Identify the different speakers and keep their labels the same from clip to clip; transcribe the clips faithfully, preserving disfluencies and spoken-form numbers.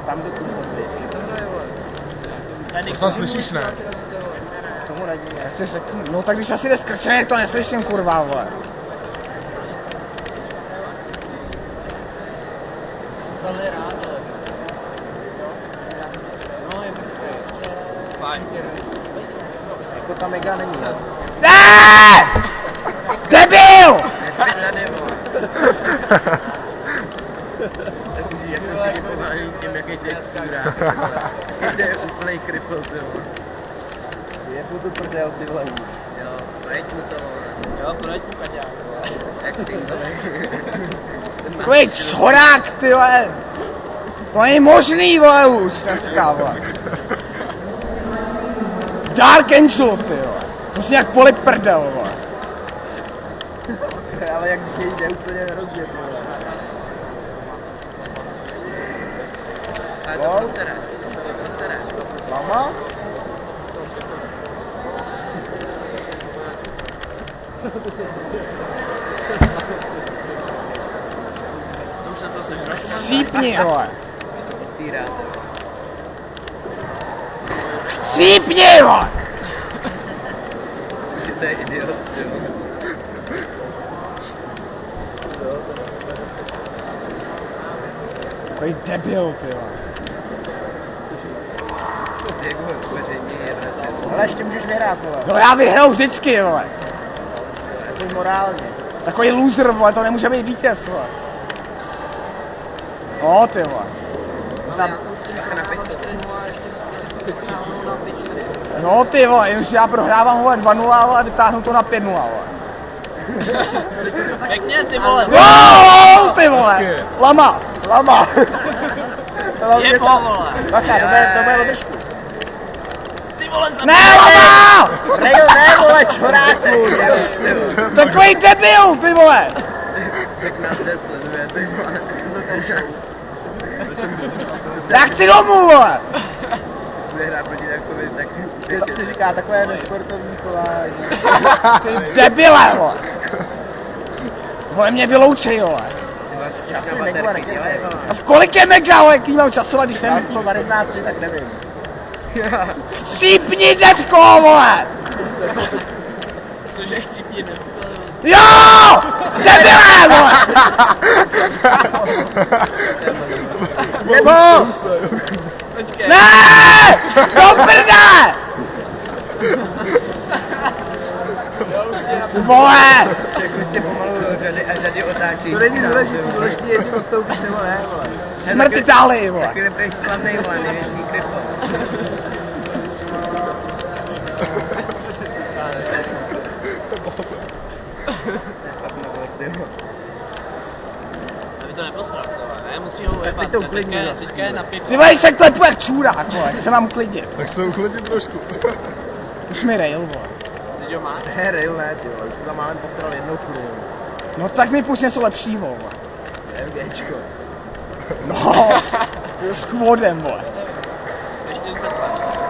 Speaker 1: tam do kudy vždycky to hraje, vole.
Speaker 2: To snad slyšíš, ne?
Speaker 1: Co mu radí? Já si řeknu, no tak když asi jde skrčenek, to neslyším, kurva, vole.
Speaker 3: Vzali rád, ale. No, je mrtvý. Fajn.
Speaker 1: Jako ta mega není, jo. Ne! Debil!
Speaker 3: Já jsem si vypověděl tím, jaký to je kůra. To je úplnej kripl, ty vole.
Speaker 1: Je tu prdel, ty vole.
Speaker 3: Jo, projeď mu to, vole. Jo, projeď mu kaďák, vole. Jak ty, vole.
Speaker 1: Takový čorák, ty vole. To není možný, vole, už dneska, vole. Dark Angel, ty vole. To si jak poli prdel, vole. Ale jak jde úplně hrozně, vole.
Speaker 3: Ale to proseráš, to proseráš.
Speaker 1: Mama?
Speaker 3: To už jsem to sežral.
Speaker 1: Chcípni, vole.
Speaker 3: Už to posírá.
Speaker 1: Chcípni, vole.
Speaker 3: To je idiot, ty vole.
Speaker 1: Takový debil, ty vole. Ale ještě můžeš vyhrát, vole. No já vyhraju vždycky, vole. To je morálně. Takový loser, vole, to nemůže být vítěz, vole. No, ty vole.
Speaker 3: No, já jsem s tím na pět.
Speaker 1: No, ty vole, jenže já prohrávám, vole, dva nula, vole, a vytáhnu to na pět nula, vole.
Speaker 3: Pěkně, ty vole.
Speaker 1: Jo, ty vole. Lama, lama.
Speaker 3: Je po, vole.
Speaker 1: Bacha, to bude, to bude o držku.
Speaker 3: Ty vole, za...
Speaker 1: Ne, lama!
Speaker 3: Rejo, ne, vole, čoráku.
Speaker 1: Takový debil, ty vole.
Speaker 3: Tak nás jde sleduje, ty vole.
Speaker 1: Já chci domů, vole.
Speaker 3: Bude hrát proti takový, tak si...
Speaker 1: To si říká takové nesportovní chování. Ty debile, vole. Vole, mě vyloučej, vole. Časy mega, nekecej. A v kolik je mega, vole, jaký mám časovat, když nevím. sto padesát tři, tak nevím. Chcípni, devko, vole!
Speaker 3: Cože chcípni, devko?
Speaker 1: Jo! Debile, vole! Nebo! Ne! Do prdele! Vole!
Speaker 3: Jak už se pomalu řady a řady otáčí.
Speaker 1: To není důležitý, důležitý jestli postoupíš nebo ne, vole. Smrt Itálii, vole.
Speaker 3: Taky nebudeš slavnej, vole, největší kripl. Aby to neposral, ne? Musí ho ujebat.
Speaker 1: to uklidní,
Speaker 3: Teďka je na pěku.
Speaker 1: Ty vole, se klepu jak čůrák, vole, se mám uklidnit.
Speaker 2: Tak se uklidit trošku.
Speaker 1: Už mi rail, vole.
Speaker 3: Teď ho máš?
Speaker 1: Ne, rail ne, ty vole, už to tam máme posral jednou chvíli. No tak mi půjď něco lepšího, vole. MGčko. No, s kvůdem, vole.
Speaker 3: Ještě zmrtvá.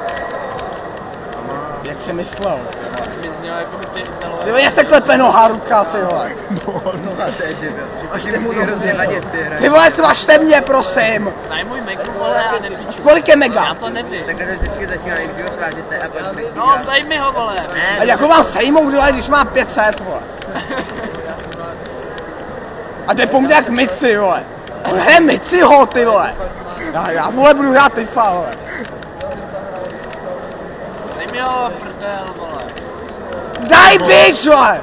Speaker 1: Jak jsi myslel?
Speaker 3: Mi znělo jako by ty Italové.
Speaker 1: Ty vole, se klepe noha, ruka, ty vole.
Speaker 3: No, to je debil. Až ty musí hrozně vadit, ty hraje.
Speaker 1: Ty vole, svažte mě, prosím.
Speaker 3: Daj můj Mac, vole, a nepíču.
Speaker 1: Kolik je mega?
Speaker 3: Já to nevím. Tak to vždycky začíná, když ho svážete a pak... No, sejmi ho, vole.
Speaker 1: A jako mám sejmout, vole, když mám pět set, vole. A jde po mně jak Mici, vole. On hraje Miciho, ty vole. Já, já vole, budu hrát FIFA, vole.
Speaker 3: Sejmi ho, prdel, vole.
Speaker 1: Daj bič, vole.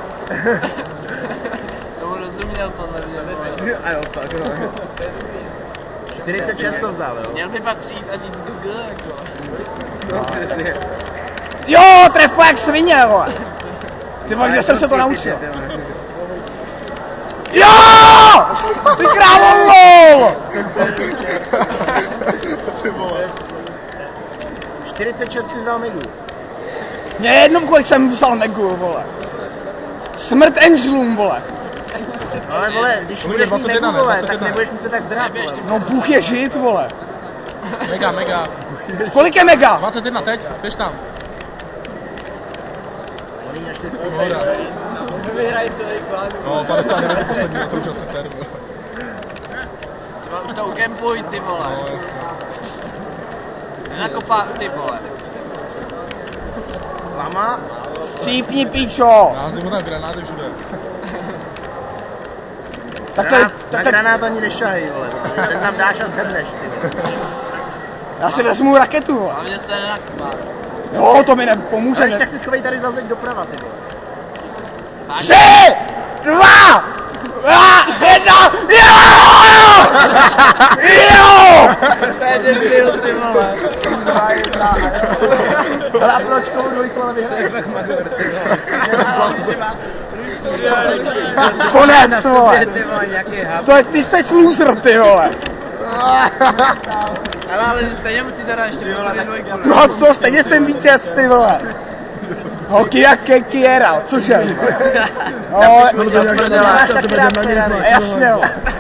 Speaker 3: Tomu rozuměl, podle mě, vole. A jo, tak, no.
Speaker 1: čtyřicet šest to vzal, jo.
Speaker 3: Měl by pak přijít a říct Google, jako. No, přesně.
Speaker 1: Jo, trefu jak svině, vole. Ty vole, kde jsem se to naučil? Jo! Ty krávo, lol! čtyřicet šest si vzal Megu. Mě je jedno, kolik jsem vzal Megu, vole. Smrt Angelům, vole. Ale vole, když budeš mít Megu, vole, tak nebudeš muset tak zdrát, vole. No Bůh je žít, vole.
Speaker 2: Mega, mega.
Speaker 1: Kolik je Mega?
Speaker 2: dvacet jedna teď, běž tam.
Speaker 1: Oni ještě
Speaker 3: Vyhrají celý plán.
Speaker 2: No, padesát devět poslední na současný server.
Speaker 3: Už to ukempuj, ty vole.
Speaker 2: No, jasně.
Speaker 4: Nakopa, ty vole.
Speaker 3: Lama?
Speaker 1: Cípni, píčo!
Speaker 2: Házím mu tam granáty všude.
Speaker 1: Takhle,
Speaker 3: Granát, na
Speaker 1: takhle,
Speaker 3: granát ani nešahej, vole. Ten tam dáš a zhrneš, ty vole.
Speaker 1: já si vezmu raketu, vole.
Speaker 4: Hlavně se nenakopá.
Speaker 1: Jo, to mi nepomůže.
Speaker 3: Ale
Speaker 1: Ne?
Speaker 3: tak si schovej tady za zeď doprava, ty vole.
Speaker 1: Tři, dva, a, jedna, jo! Jo!
Speaker 3: To je debil, ty vole. Dva, jedna, ale a proč komu dvojku ale vyhraješ?
Speaker 1: Konec, vole.
Speaker 3: Ty vole, nějaký hub.
Speaker 1: To je, ty seš loser, ty vole.
Speaker 4: Ale, ale stejně musíte dát ještě vole na dvojku.
Speaker 1: No a co, stejně jsem vítěz, ty vole. Hoky jak Kiera, cože? No,
Speaker 3: To děláš taky rád, ty vole.
Speaker 1: jasně, vole.